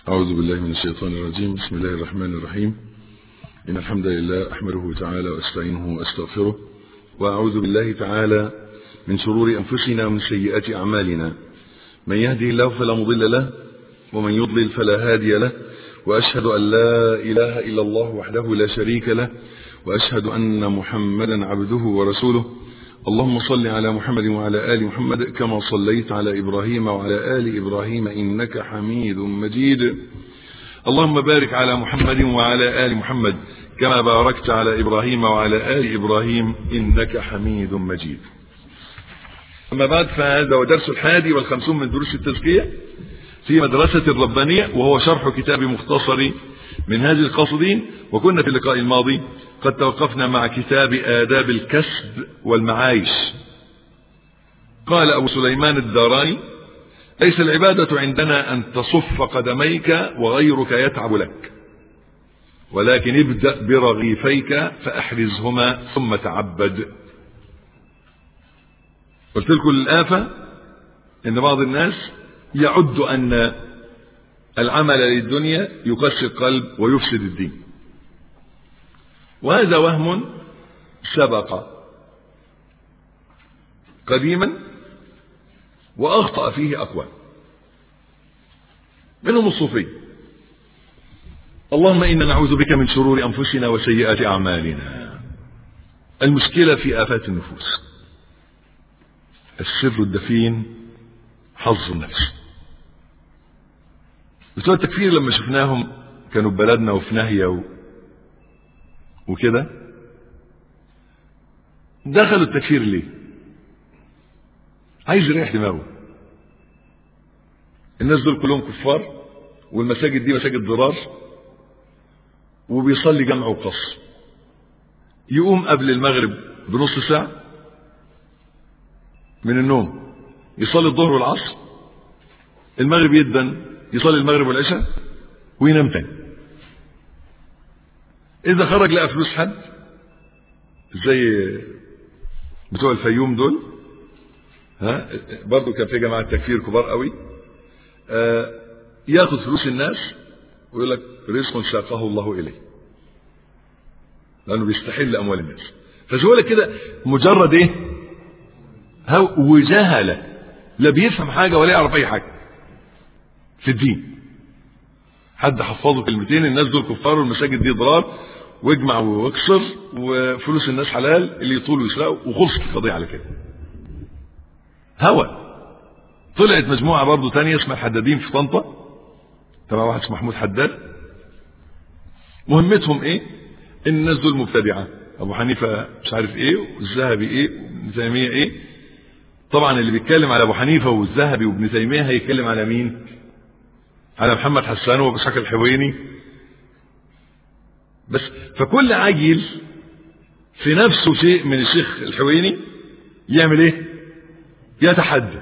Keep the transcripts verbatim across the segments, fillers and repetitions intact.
أعوذ بالله من الشيطان الرجيم. بسم الله الرحمن الرحيم. إن الحمد لله أحمده تعالى وأستعينه وأستغفره، وأعوذ بالله تعالى من شرور أنفسنا ومن سيئات أعمالنا. من يهدي الله فلا مضل له، ومن يضلل فلا هادي له، وأشهد أن لا إله إلا الله وحده لا شريك له، وأشهد أن محمدا عبده ورسوله. اللهم صل على محمد وعلى آل محمد كما صليت على إبراهيم وعلى آل إبراهيم إنك حميد مجيد. اللهم بارك على محمد وعلى آل محمد كما باركت على إبراهيم وعلى آل إبراهيم إنك حميد مجيد. أما بعد، فهذا هو درس الحادي والخمسون من دروس التزكية في مدرسة الربانية، وهو شرح كتاب مختصر منهاج القاصدين. وكنا في اللقاء الماضي قد توقفنا مع كتاب آداب الكسب والمعايش. قال أبو سليمان الداراني: ليس العبادة عندنا أن تصف قدميك وغيرك يتعب لك، ولكن ابدأ برغيفيك فأحرزهما ثم تعبد. قلت لكم الآفة إن بعض الناس يعد أن العمل للدنيا يقسي القلب ويفسد الدين، وهذا وهم سبق قديما وأخطأ فيه أقوام، منهم الصوفي. اللهم إنا نعوذ بك من شرور أنفسنا وسيئات أعمالنا. المشكلة في آفات النفوس. السر الدفين حظ النفس. بتوع التكفير لما شفناهم كانوا ببلدنا وفي ناهية و... وكده، دخلوا التكفير ليه؟ عايز يريح دماغه. الناس دول كلهم كفار، والمساجد دي مساجد ضرار، وبيصلي جمع وقصر. يقوم قبل المغرب بنص ساعة من النوم يصلي الظهر والعصر، المغرب يدن يصلي المغرب والعشاء وينام تاني. إذا خرج لقى فلوس حد زي بتوع الفيوم دول، ها برضو كان في جماعة تكفير كبار قوي، آه ياخد فلوس الناس ويقول لك رزق ساقه الله إليه، لأنه بيستحل أموال الناس. فشو لك كده مجرد إيه؟ وجهلة، لا بيفهم حاجة ولا يعرف أي حاجة في الدين. حد حفظه كلمتين: الناس دول كفار والمساجد دي ضرار، واجمع واكسر، وفلوس الناس حلال، اللي يطول ويسرقوا، وخلصت القضية على كده. هوى. طلعت مجموعة برضو تانية اسمها الحدادين في طنطا، تبع واحد اسمه محمود حداد. مهمتهم ايه؟ ان الناس دول مبتدعة، ابو حنيفة مش عارف ايه، والذهبي ايه، وابن تيمية ايه. طبعا اللي بيتكلم على ابو حنيفة والذهبي وابن تيمية هيتكلم على مين؟ على محمد حسان وابو اسحاق الحويني بس. فكل عيل في نفسه شيء من الشيخ الحويني يعمل ايه؟ يتحدث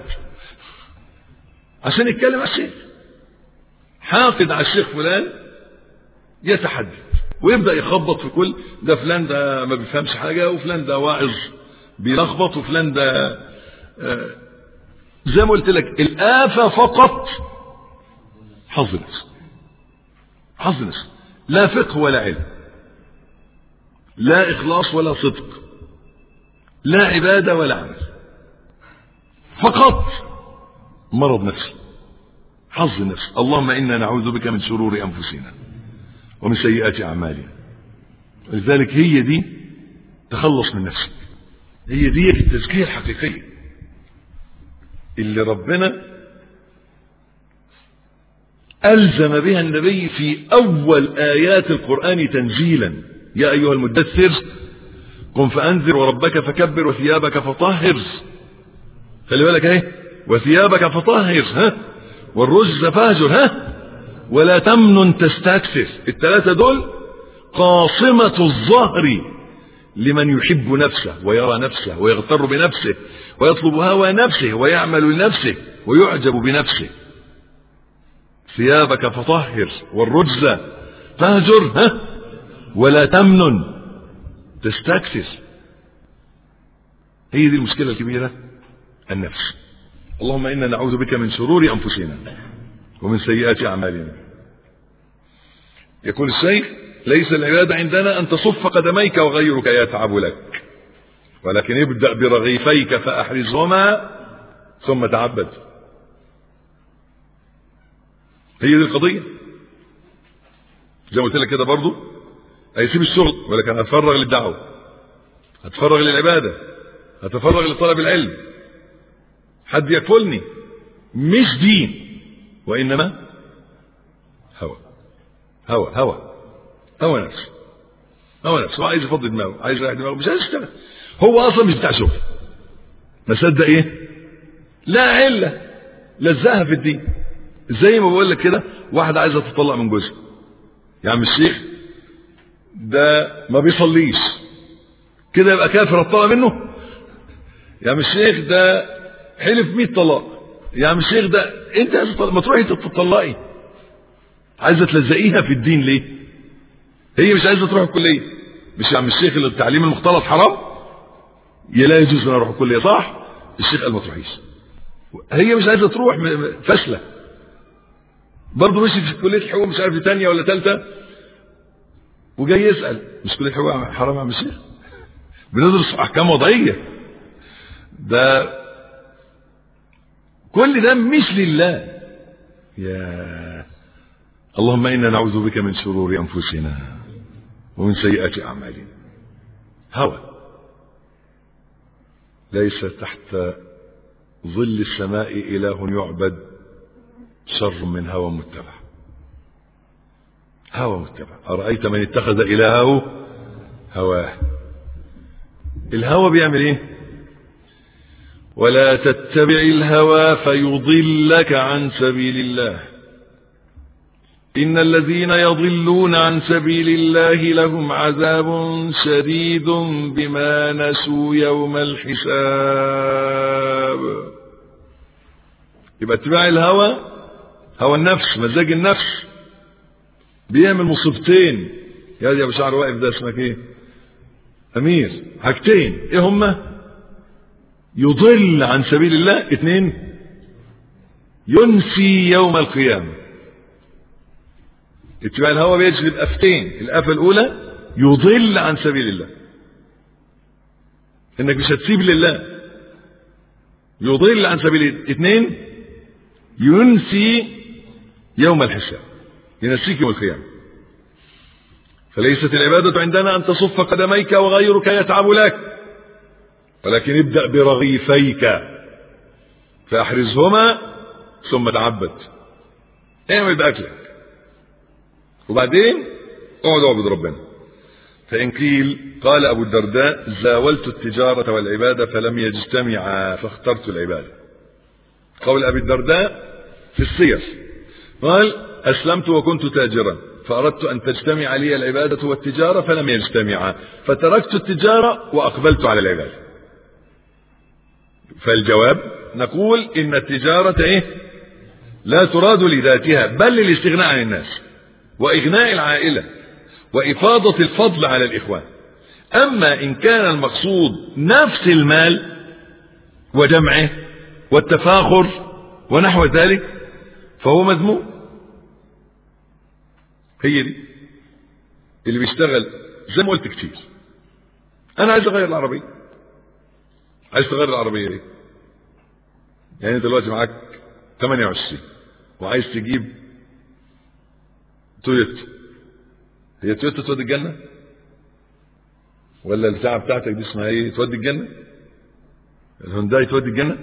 عشان يتكلم على الشيخ. حاقد على الشيخ فلان يتحدث ويبدأ يخبط في كل ده. فلان ده ما بيفهمش حاجة، وفلان ده واعظ بيلخبط، وفلان ده آه زي ما قلت لك الآفة فقط حظ نفس. حظ نفس، لا فقه ولا علم، لا إخلاص ولا صدق، لا عبادة ولا عمل، فقط مرض نفسي، حظ نفس. اللهم إنا نعوذ بك من شرور أنفسنا ومن سيئات أعمالنا. لذلك هي دي تخلص من نفسك، هي دي التزكية الحقيقية اللي ربنا ألزم بها النبي في أول آيات القرآن تنزيلا: يا أيها المدثر قم فأنذر وربك فكبر وثيابك فطهر. خلي بالك اهي، وثيابك فطهر، ها، والرجز فاهجر، ها، ولا تمنن تستكثر. الثلاثة دول قاصمة الظهر لمن يحب نفسه ويرى نفسه ويغتر بنفسه ويطلب هوى نفسه ويعمل لنفسه ويعجب بنفسه. ثيابك فطهر والرجز فاهجر، ها، ولا تمنن تستكثر. هي دي المشكلة الكبيرة، النفس. اللهم إنا نعوذ بك من شرور أنفسنا ومن سيئات أعمالنا. يقول الشيخ: ليس العبادة عندنا أن تصف قدميك وغيرك يتعب لك، ولكن ابدأ برغيفيك فأحرزهما ثم تعبد. هي دي القضية. زي ما قلت لك كده برضو، هيسيب الشغل ولكن هتفرغ للدعوة، هتفرغ للعبادة، هتفرغ لطلب العلم. حد يكفلني، مش دين وإنما هوى هوى هوى هوى نفس هوى نفس. هو عايز يفضي دماغه، عايز يريح دماغه، مش عايز يشتغل. هو اصلا مش بتاع شغل. ما صدق ايه؟ لا عله لزقها في الدين. زي ما بقول لك كده، واحده عايزه تطلق من جوزها، يا عم الشيخ ده ما بيصليش كده يبقى كافر الطلاق منه؟ يا عم الشيخ ده حلف مية طلاق. يا عم الشيخ ده انت ما تروحي تطلقي. عايزه تلزقيها في الدين ليه؟ هي مش عايزه تروح الكليه. مش يا عم الشيخ اللي التعليم المختلط حرام؟ لا يجوز ان اروح الكليه، صح؟ الشيخ قال ما تروحيش. هي مش عايزه تروح، فاشله برضه. مشي في كليه الحقوق مش عارف ثانيه ولا ثالثه، وجاي يسال: مش كليه الحقوق حرام يا عم الشيخ؟ بندرس احكام وضعيه. ده كل ده مش لله. يا اللهم إنا نعوذ بك من شرور أنفسنا ومن سيئات أعمالنا. هوى. ليس تحت ظل السماء إله يعبد شر من هوى متبع. هوى متبع. أرأيت من اتخذ إلهه هواه. الهوى بيعمل ايه؟ ولا تتبع الهوى فيضلك عن سبيل الله. إن الذين يضلون عن سبيل الله لهم عذاب شديد بما نسوا يوم الحساب. يبقى اتباع الهوى، هوى النفس، مزاج النفس، بيعمل مصيبتين. يا دي ابو شعر واقف ده اسمك ايه؟ امير. حاجتين ايه هما؟ يضل عن سبيل الله، اثنين ينسي يوم القيامة. اتباع الهوى بيجلب افتين. الافه الاولى يضل عن سبيل الله، انك مش هتسيب لله، يضل عن سبيل الله. اثنين ينسي يوم الحساب، ينسيك يوم القيامة. فليست العبادة عندنا أن تصف قدميك وغيرك يتعب لك، ولكن ابدأ برغيفيك فأحرزهما ثم تعبد. اعمل بأكلك وبعدين اقعد اعبد ربنا. فإن قيل: قال أبو الدرداء: زاولت التجارة والعبادة فلم يجتمعا فاخترت العبادة. قول أبي الدرداء في السير قال: أسلمت وكنت تاجرا فأردت أن تجتمع لي العبادة والتجارة فلم يجتمعا فتركت التجارة وأقبلت على العبادة. فالجواب نقول إن التجارة إيه؟ لا تراد لذاتها بل للاستغناء عن الناس وإغناء العائلة وإفاضة الفضل على الإخوان. أما إن كان المقصود نفس المال وجمعه والتفاخر ونحو ذلك فهو مذموم. هي دي اللي بيشتغل زي ما قلت كتير. أنا عايز أغير العربية. عايز تغير العربية ليه؟ يعني دلوقتي معاك ثمانية وعشرين وعايز تجيب تويوتا. هي تويوتا تودي الجنة؟ ولا البتاعة بتاعتك دي اسمها ايه تودي الجنة؟ الهونداي تودي الجنة؟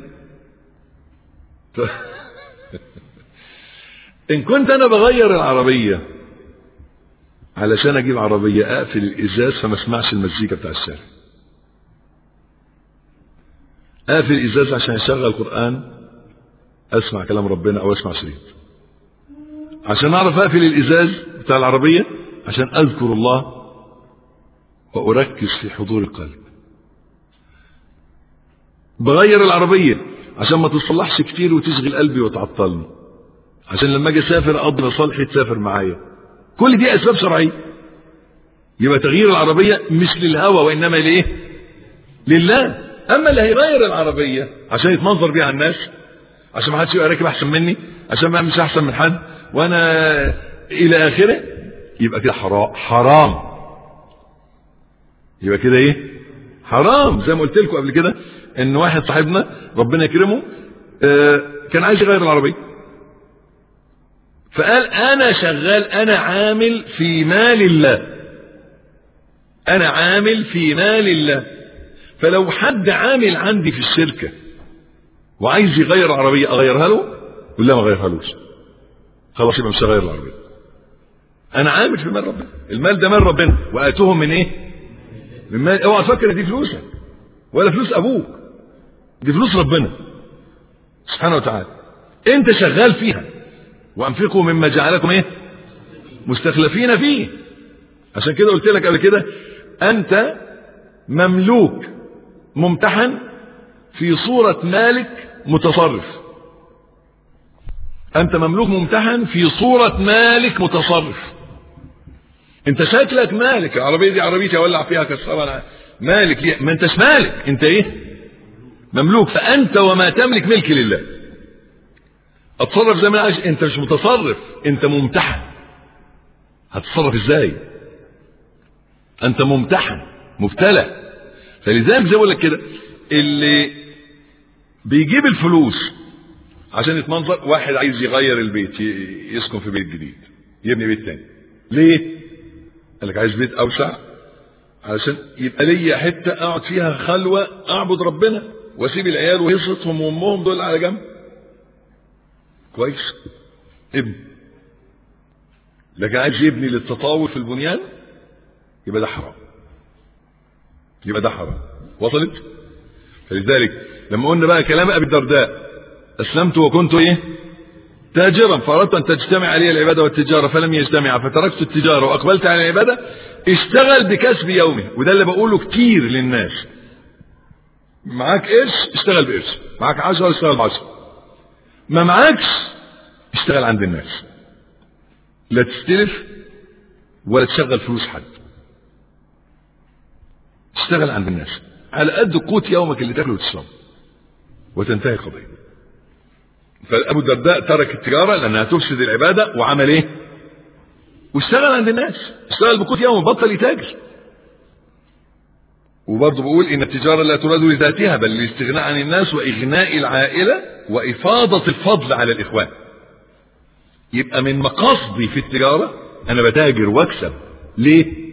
ان كنت انا بغير العربية علشان اجيب عربية اقفل الازاز فما اسمعش المزيكا بتاع الشارع، اقفل الازاز عشان اشغل قرآن اسمع كلام ربنا او اسمع شريط، عشان اعرف اقفل الازاز بتاع العربية عشان اذكر الله واركز في حضور القلب. بغير العربية عشان ما تصلحش كتير وتشغل قلبي وتعطلني، عشان لما اجي اسافر اقضي مصالحي تسافر معايا. كل دي اسباب شرعية. يبقى تغيير العربية مش للهوى وانما لايه؟ لله. اما اللي هيغير العربية عشان يتمنظر بيها الناس، عشان ما حدش يبقى راكب احسن مني، عشان ما مش احسن من حد، وانا الى اخره، يبقى كده حرام حرام يبقى كده ايه حرام. زي ما قلت لكم قبل كده ان واحد صاحبنا ربنا يكرمه آه كان عايز يغير العربيه، فقال انا شغال انا عامل في مال الله، انا عامل في مال الله، فلو حد عامل عندي في الشركه وعايز يغير العربيه اغيرها له ولا ما اغيرهالوش؟ خلاص يبقى مش هغير العربيه. انا عامل في مال ربنا، المال ده مال ربنا، واتوهم من ايه؟ من مال. اوعى تفكر دي فلوسك ولا فلوس ابوك، دي فلوس ربنا سبحانه وتعالى، انت شغال فيها. وانفقوا مما جعلكم ايه؟ مستخلفين فيه. عشان كده قلت لك قبل كده انت مملوك ممتحن في صورة مالك متصرف. انت مملوك ممتحن في صورة مالك متصرف. انت شكلك مالك، العربية دي عربيتي اولع فيها كسرها مالك ليه؟ ما انتش مالك، انت ايه؟ مملوك. فانت وما تملك ملك لله. اتصرف زي ما انا عايز، انت مش متصرف، انت ممتحن. هتتصرف ازاي؟ انت ممتحن مبتلى. فلذلك زي ما بقول لك كده اللي بيجيب الفلوس عشان يتمنظر، واحد عايز يغير البيت يسكن في بيت جديد يبني بيت تاني، ليه؟ قال لك عايز بيت اوسع علشان يبقى ليا حته اقعد فيها خلوه اعبد ربنا واسيب العيال وهيصتهم وامهم دول على جنب. كويس ابني. لكن عايز يبني للتطاول في البنيان يبقى ده حرام، يبقى ده حرام. وصلت؟ فلذلك لما قلنا بقى كلام ابي الدرداء اسلمت وكنت ايه؟ تاجرا فاردت ان تجتمع علي العباده والتجاره فلم يجتمع فتركت التجاره واقبلت على العباده. اشتغل بكسب يومه. وده اللي بقوله كتير للناس. معاك قرش اشتغل بقرش، معاك عشرة اشتغل بعشرة، ما معاكش اشتغل عند الناس. لا تستلف ولا تشغل فلوس حد، اشتغل عند الناس على قد قوت يومك اللي تاكله وتشربه وتنتهي القضيه. فابو الدرداء ترك التجاره لانها تفسد العباده وعمل ايه؟ واشتغل عند الناس، اشتغل بقوت يومه، بطل يتاجر. وبرضه بقول ان التجاره لا تراد لذاتها بل للاستغناء عن الناس واغناء العائله وافاضه الفضل على الاخوان. يبقى من مقاصدي في التجاره انا بتاجر واكسب. ليه؟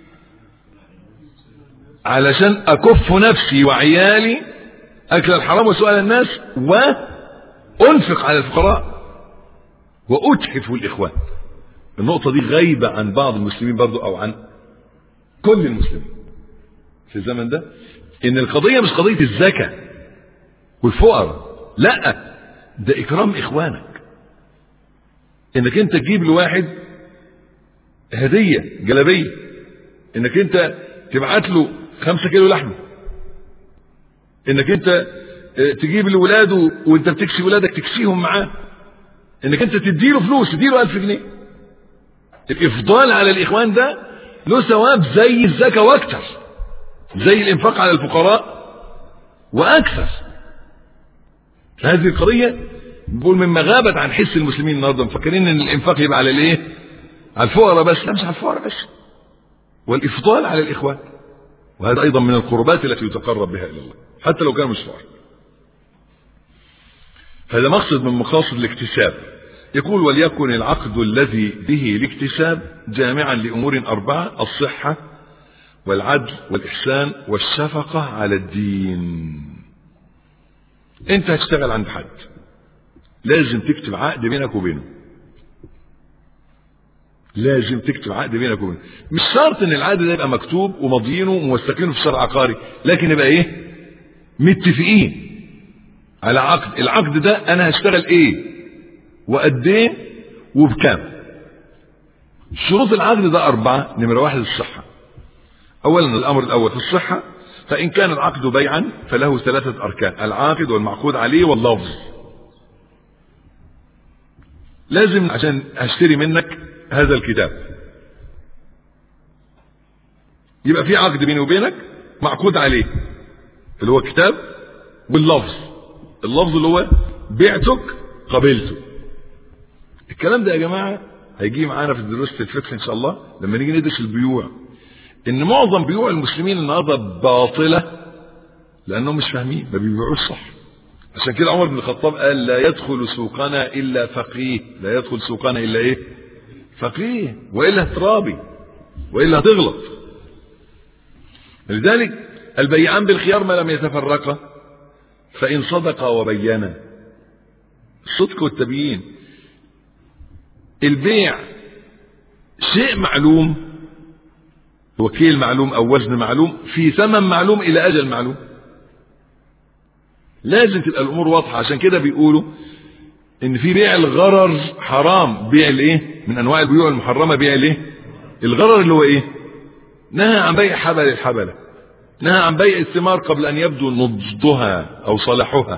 علشان اكف نفسي وعيالي اكل الحرام وسؤال الناس، وانفق على الفقراء واتحف الاخوان. النقطه دي غايبه عن بعض المسلمين برضو او عن كل المسلمين في الزمن ده، ان القضيه مش قضيه الزكاه والفقراء، لا، ده اكرام اخوانك. انك انت تجيب لواحد هديه جلابيه، انك انت تبعت له خمسة كيلو لحمه، انك انت تجيب لولاده وانت بتكسي ولادك تكسيهم معاه، انك انت تديله فلوس، تديله ألف جنيه. الافضال على الاخوان ده له ثواب زي الزكاه واكثر، زي الانفاق على الفقراء واكثر. هذه القضيه بقول مما غابت عن حس المسلمين النهارده، مفكرين ان الانفاق يبقى على الايه؟ على الفقراء بس. لا، مش على الفقراء بس، والافضال على الاخوان. وهذا ايضا من القربات التي يتقرب بها الى الله حتى لو كان مش فقراء. هذا مقصد من مقاصد الاكتساب. يقول وليكن العقد الذي به الاكتساب جامعا لامور اربعه: الصحه والعدل والاحسان والشفقه على الدين. انت هتشتغل عند حد، لازم تكتب عقد بينك وبينه، لازم تكتب عقد بينك وبينه. مش شرط ان العقد ده يبقى مكتوب وماضيينه وموثقينه في شرع عقاري، لكن يبقى ايه؟ متفقين على عقد. العقد ده انا هشتغل ايه وقد ايه وبكام. شروط العقد ده اربعه. نمره واحد الصحه. اولا الامر الاول في الصحه، فان كان العقد بيعا فله ثلاثه اركان: العاقد والمعقود عليه واللفظ. لازم عشان اشتري منك هذا الكتاب يبقى في عقد بيني وبينك معقود عليه اللي هو الكتاب، واللفظ. اللفظ اللي هو بعتك قبلته. الكلام ده يا جماعه هيجي معانا في دروس الفقه ان شاء الله لما نيجي ندرس البيوع، ان معظم بيوع المسلمين النهارده باطله لانهم مش فاهمين، ما بيبيعوش صح. عشان كده عمر بن الخطاب قال لا يدخل سوقنا الا فقيه، لا يدخل سوقنا الا ايه؟ فقيه، والا هترابي والا هتغلط. لذلك البيعان بالخيار ما لم يتفرقا فان صدقا وبينا. الصدق والتبيين. البيع شيء معلوم، وكيل معلوم او وزن معلوم في ثمن معلوم الى اجل معلوم. لازم تبقى الامور واضحه. عشان كده بيقولوا ان في بيع الغرر حرام. بيع الايه؟ من انواع البيوع المحرمه بيع الايه؟ الغرر اللي هو ايه؟ نهى عن بيع حبل الحبله، نهى عن بيع الثمار قبل ان يبدو نضجها او صلاحها.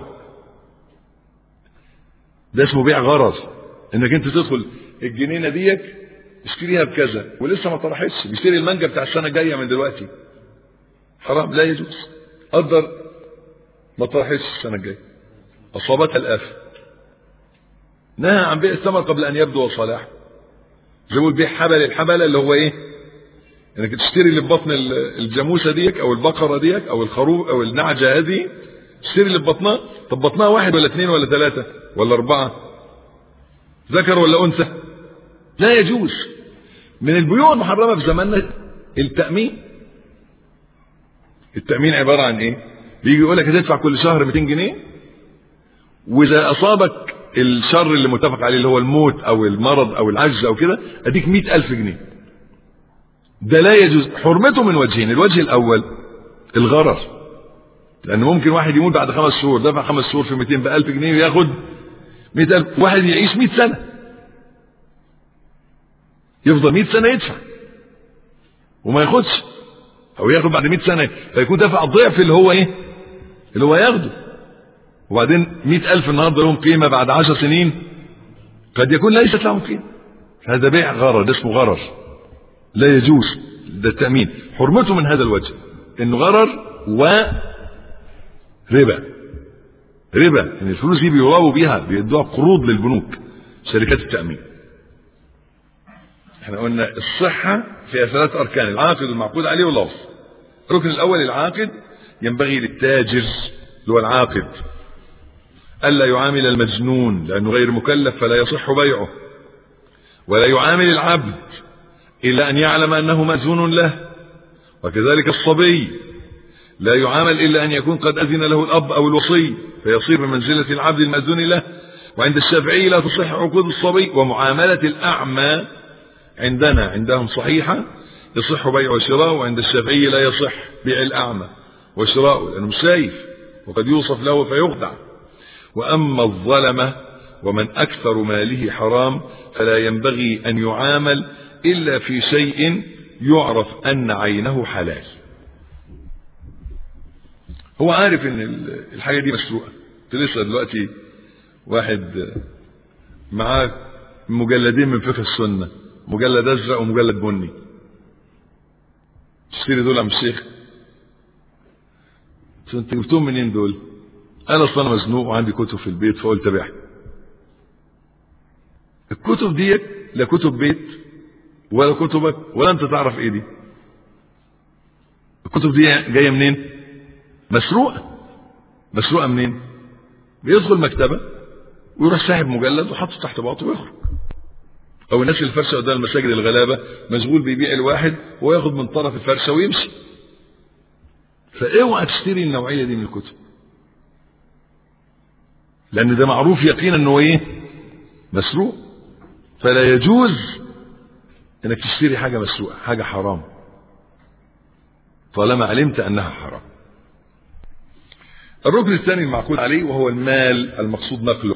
ده اسمه بيع غرر. انك انت تدخل الجنينه ديك اشتريها بكذا ولسه ما طرحتش، بيشتري المانجا بتاع السنه الجايه من دلوقتي. حرام، لا يجوز. قدر ما طرحتش السنه الجايه اصابتها الافه. نهى عن بيع الثمر قبل ان يبدو صلاحه. زي ما بيع حبل الحبله اللي هو ايه؟ انك تشتري اللي ببطن الجاموسه ديك او البقره ديك او الخروف او النعجه هذه، تشتري اللي ببطنها. طب بطنها واحد ولا اثنين ولا ثلاثه ولا اربعه؟ ذكر ولا انثى؟ لا يجوز. من البيوع المحرمه في زماننا التامين. التامين عباره عن ايه؟ بيجي يقول لك هتدفع كل شهر مئتين جنيه، واذا اصابك الشر اللي متفق عليه اللي هو الموت او المرض او العجز او كده اديك مئة الف جنيه. ده لا يجوز. حرمته من وجهين. الوجه الاول الغرر، لان ممكن واحد يموت بعد خمس شهور، دفع خمس شهور في مئتين بألف جنيه وياخد مئة ألف. واحد يعيش مئة سنة، يفضل مئة سنة يدفع وما ياخدش، او ياخد بعد مئة سنة فيكون دفع الضعف اللي هو ايه؟ اللي هو ياخده. وبعدين مئة ألف النهارده لهم قيمة، بعد عشر سنين قد يكون ليست لهم قيمة. هذا بيع غرر، ده اسمه غرر، لا يجوز. ده التأمين. حرمته من هذا الوجه انه غرر وربا. ربا ان يعني الفلوس دي بيراووا بيها، بيدوها قروض للبنوك، شركات التأمين. احنا قلنا الصحة فيها ثلاث اركان: العاقد والمعقود عليه واللفظ. الركن الاول العاقد، ينبغي للتاجر اللي هو العاقد الا يعامل المجنون لانه غير مكلف فلا يصح بيعه، ولا يعامل العبد الا ان يعلم انه مأذون له، وكذلك الصبي لا يعامل الا ان يكون قد اذن له الاب او الوصي فيصير بمنزلة العبد المأذون له. وعند الشافعي لا تصح عقود الصبي. ومعاملة الاعمى عندنا عندهم صحيحة، يصح بيع وشراء، وعند الشافعي لا يصح بيع الاعمى وشراءه لانه مش شايف وقد يوصف له فيخدع. واما الظلمة ومن اكثر ماله حرام فلا ينبغي ان يعامل الا في شيء يعرف ان عينه حلال. هو عارف ان الحاجة دي مسروقة. لسه دلوقتي واحد معاه مجلدين من فقه السنة، مجلد ازرق ومجلد بني، تشتري دول عم الشيخ؟ انت جبتهم منين دول؟ انا اصلا انا مزنوق وعندي كتب في البيت فقلت ابيعها. الكتب دي لا كتب بيت ولا كتبك ولا انت تعرف ايه دي. الكتب دي جايه منين؟ مسروقه. مسروقه منين؟ بيدخل مكتبه ويروح ساحب مجلد وحطه تحت باطه ويخرج. او الناس اللي فرشه قدام المساجد الغلابه مشغول بيبيع الواحد وياخد من طرف الفرشه ويمشي. فاوعى تشتري النوعيه دي من الكتب، لان ده معروف يقينا انه ايه؟ مسروق. فلا يجوز انك تشتري حاجه مسروقه، حاجه حرام طالما علمت انها حرام. الركن الثاني المعقود عليه وهو المال المقصود نقله.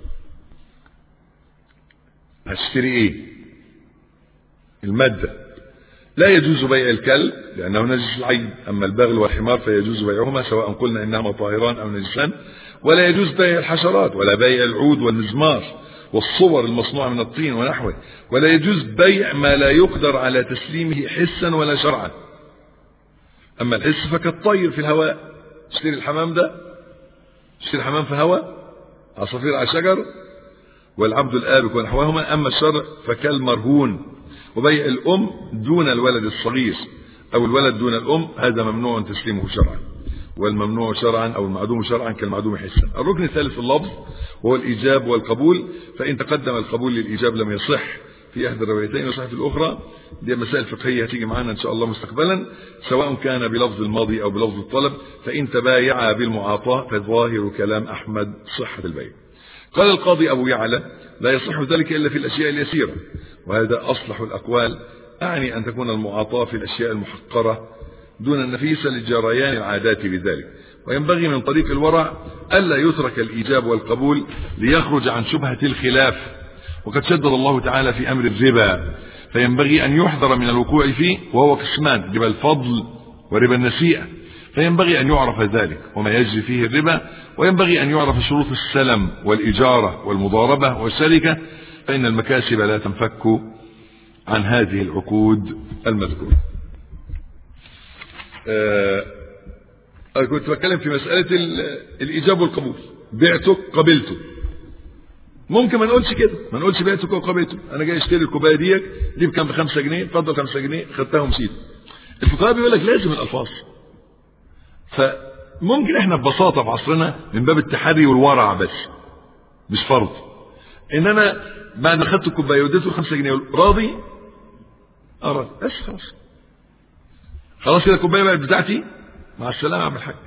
هتشتري ايه؟ المادة. لا يجوز بيع الكلب لانه نجس العين، اما البغل والحمار فيجوز بيعهما سواء قلنا انهما طاهران او نجسان. ولا يجوز بيع الحشرات، ولا بيع العود والمزمار والصور المصنوعة من الطين ونحوه. ولا يجوز بيع ما لا يقدر على تسليمه حسا ولا شرعا. اما الحس فكالطير في الهواء. تشتري الحمام ده، تشتري الحمام في هواء، عصافير على شجر، والعبد الآبك ونحوهما. أما الشرع فكالمرهون وبيع الأم دون الولد الصغير أو الولد دون الأم، هذا ممنوع تسليمه شرعا، والممنوع شرعا أو المعدوم شرعا كالمعدوم حسا. الركن الثالث في اللفظ وهو الإيجاب والقبول، فإن تقدم القبول للإيجاب لم يصح في إحدى الروايتين وصح في الأخرى. دي مسائل فقهية هتيجي معانا إن شاء الله مستقبلا، سواء كان بلفظ الماضي أو بلفظ الطلب. فإن تبايعا بالمعاطاة فظاهر كلام أحمد صحة البيع. قال القاضي أبو يعلى لا يصح ذلك إلا في الأشياء اليسيرة، وهذا أصلح الأقوال، أعني أن تكون المعاطاة في الأشياء المحقرة دون النفيسة لجريان العادات بذلك. وينبغي من طريق الورع ألا يترك الإيجاب والقبول ليخرج عن شبهة الخلاف، وقد شدد الله تعالى في أمر الربا، فينبغي أن يحذر من الوقوع فيه، وهو قسمان: ربا الفضل وربا النسيئة، فينبغي أن يعرف ذلك وما يجري فيه الربا، وينبغي أن يعرف شروط السلم والإجارة والمضاربة والشركة، فإن المكاسب لا تنفك عن هذه العقود المذكورة. أه كنت بتكلم في مسألة الإيجاب والقبول. بعتك قبلته، ممكن ما نقولش كده، ما نقولش بعتك وقبلته. أنا جاي اشتري الكوباية ديك دي بكام؟ بخمسة جنيه، اتفضل خمسة جنيه، خدتها ومشيت. الفقهاء بيقول لك لازم الألفاظ. فممكن احنا ببساطة في عصرنا من باب التحري والورع بس، مش فرض، ان انا بعد ما خدت الكوبايه وديته خمسة جنيه راضي، اه بس خلاص خلاص كده الكوبايه بقت بتاعتي، مع السلامه اعمل حاجه.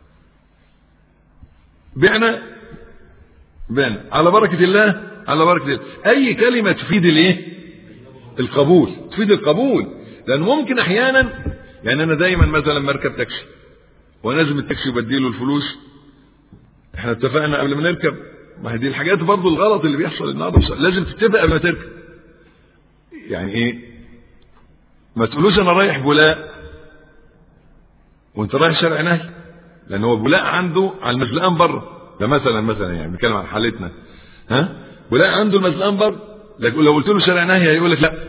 بعنا بعنا على بركه الله، على بركه الله. اي كلمه تفيد الايه؟ القبول، تفيد القبول. لان ممكن احيانا، يعني انا دايما مثلا مركب تاكسي ونازل التاكسي وبديله الفلوس، احنا اتفقنا قبل ما نركب، ما هي دي الحاجات برضو الغلط اللي بيحصل النهارده، لازم تتفق قبل ما تركب. يعني ايه؟ ما تقولوش انا رايح بولاق وانت رايح شارع نهي، لان هو بولاق عنده على المزلقان بره، ده مثلا مثلا يعني بنتكلم عن حالتنا، ها؟ بولاق عنده المزلقان بره، لكن لو قلت له شارع نهي هيقول لك لا.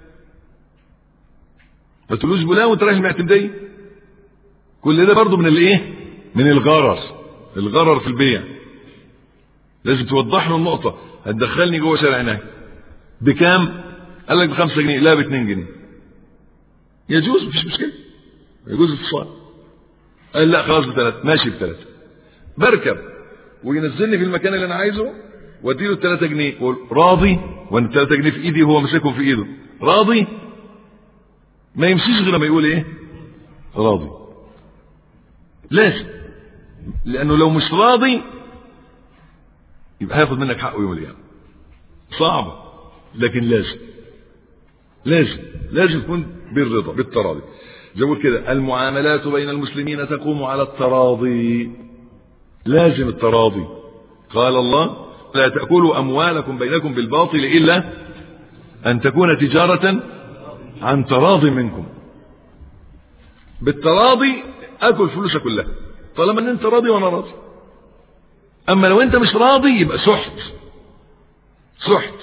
ما تقولوش بولاق وانت رايح المعتمديه. كل ده برضو من الايه؟ من الغرر، الغرر في البيع. لازم توضح له النقطة، هتدخلني جوه شارع نهي بكام؟ قال لك بخمسة جنيه، لا باتنين جنيه. يجوز، مفيش مشكلة، يجوز اتصال. قال لا خلاص بثلاثة، ماشي بثلاثة. بركب وينزلني في المكان اللي انا عايزه واديله الثلاثة جنيه، راضي؟ وانا الثلاثة جنيه في ايدي وهو ماسكهم في ايده، راضي؟ ما يمشيش غير لما يقول ايه؟ راضي. لازم، لانه لو مش راضي يبقى هياخد منك حقه يوم القيامة. صعبة لكن لازم، لازم لازم تكون بالرضا بالتراضي. زي ما كده المعاملات بين المسلمين تقوم على التراضي، لازم التراضي. قال الله لا تأكلوا أموالكم بينكم بالباطل إلا أن تكون تجارة عن تراضي منكم. بالتراضي أكل فلوسك كلها طالما أن أنت راضي وأنا راضي. أما لو أنت مش راضي يبقى سحت، سحت.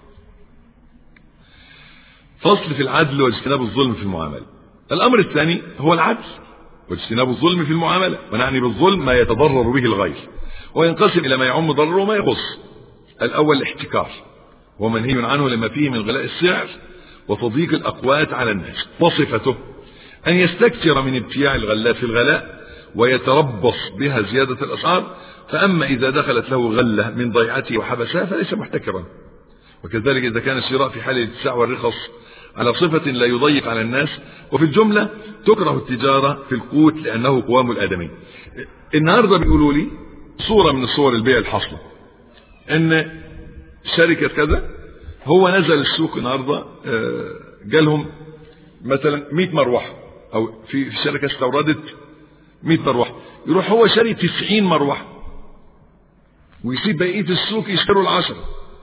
فصل في العدل واجتناب الظلم في المعاملة. الأمر الثاني هو العدل واجتناب الظلم في المعاملة، ونعني بالظلم ما يتضرر به الغير، وينقسم إلى ما يعم ضرره وما يخص. الأول الاحتكار، ومنهي عنه لما فيه من غلاء السعر وتضييق الأقوات على الناس. وصفته أن يستكثر من ابتياع الغلات في الغلاء ويتربص بها زيادة الأسعار، فأما إذا دخلت له غلة من ضيعته وحبسها فليس محتكرا. وكذلك إذا كان الشراء في حال الاتساع والرخص على صفة لا يضيق على الناس. وفي الجملة تكره التجارة في القوت لأنه قوام الآدمي. النهاردة بيقولوا لي صورة من الصور البيع الحاصلة، إن شركة كذا هو نزل السوق النهاردة جالهم مثلا مئة مروحة، أو في شركة استوردت مئة مروحة، يروح هو شاري تسعين مروحة ويسيب بقية السوق يشتروا العشرة.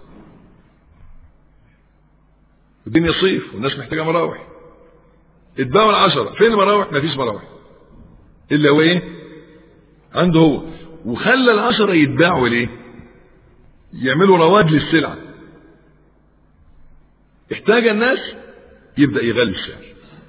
الدنيا صيف والناس محتاجة مراوح، اتباعوا العشرة. فين المراوح؟ مفيش مراوح إلا هو إيه؟ عنده هو. وخلى العشرة يتباعوا ليه؟ يعملوا رواج للسلعة. احتاج الناس يبدأ يغلي السعر،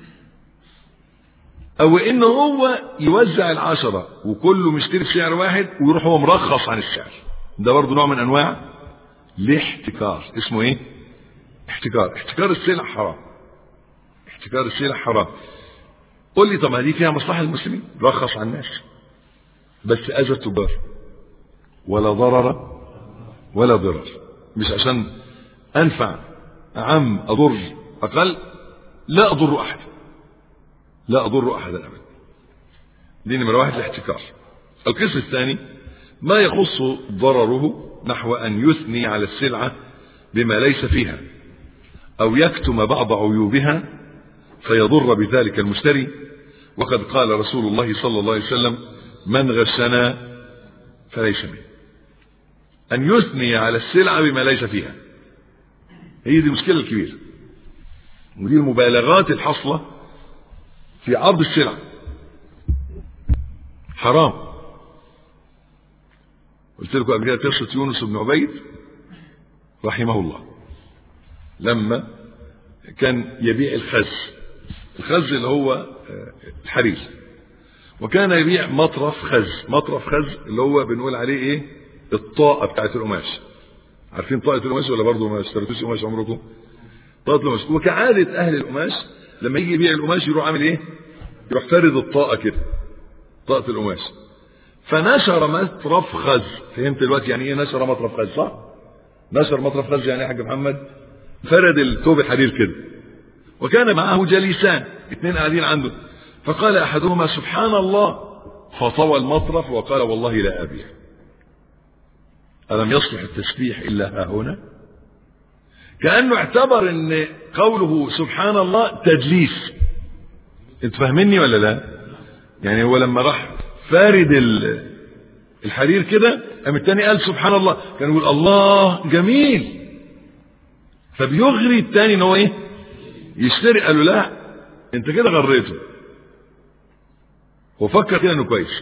او انه هو يوزع العشرة وكله مشتري بسعر واحد ويروح هو مرخص عن السعر. ده برضو نوع من انواع لاحتكار. اسمه ايه؟ احتكار. احتكار السلع حرام. احتكار السلع حرام. قول لي طب ما دي فيها مصلحة المسلمين، رخص على الناس، بس اذى التجار، ولا ضرر ولا ضرر. مش عشان انفع عم اضر اقل، لا اضر احد، لا اضر احدا ابدا. دي نمرة واحد الاحتكار. القسم الثاني ما يخص ضرره، نحو ان يثني على السلعة بما ليس فيها، او يكتم بعض عيوبها فيضر بذلك المشتري. وقد قال رسول الله صلى الله عليه وسلم: من غشنا فليس منه. ان يثني على السلعة بما ليس فيها، هي دي المشكلة الكبيرة، ودي المبالغات الحاصلة في عرض السلع، حرام. قلت لكم قبل كده قصة يونس بن عبيد رحمه الله، لما كان يبيع الخز، الخز اللي هو الحرير، وكان يبيع مطرف خز. مطرف خز اللي هو بنقول عليه ايه؟ الطاقة بتاعت القماش. عارفين طاقة القماش ولا برضه ما اشتريتوش قماش عمركم؟ طاقة القماش. وكعادة اهل القماش لما يجي يبيع القماش يروح عامل ايه؟ يروح فارد الطاقة كده، طاقة القماش. فنشر مطرف خز. فهمت دلوقتي يعني ايه نشر مطرف خز؟ صح؟ نشر مطرف خز يعني يا حاج محمد فرد الثوب الحرير كده، وكان معه جليسان، اثنين قاعدين عنده، فقال احدهما: سبحان الله، فطوى المطرف وقال: والله لا ابيع. ألم يصلح التسبيح إلا ها هنا؟ كأنه اعتبر ان قوله سبحان الله تدليس. انت فاهميني ولا لا؟ يعني هو لما راح فارد الحرير كده، قام التاني قال سبحان الله، كان يقول الله جميل، فبيغري التاني ان هو ايه؟ يشتري. قال له لا، انت كده غريته. وفكر كده انه كويس.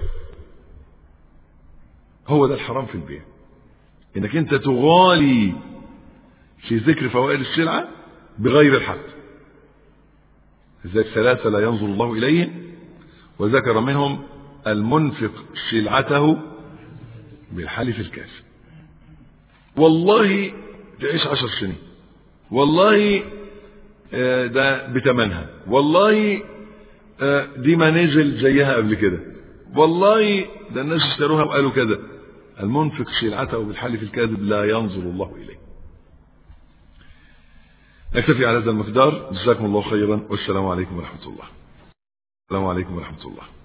هو ده الحرام في البيع، انك انت تغالي في ذكر فوائد السلعة بغير الحق. ذلك ثلاثة لا ينظر الله إليهم، وذكر منهم المنفق سلعته بالحلف الكاذب. والله تعيش عشر سنين، والله ده بتمنها، والله دي ما نزل زيها قبل كده، والله ده الناس اشتروها وقالوا كده. المنفق سلعته بالحلف الكاذب لا ينظر الله إليه. نكتفي على هذا المقدار. جزاكم الله خيرا، والسلام عليكم ورحمة الله. السلام عليكم ورحمة الله.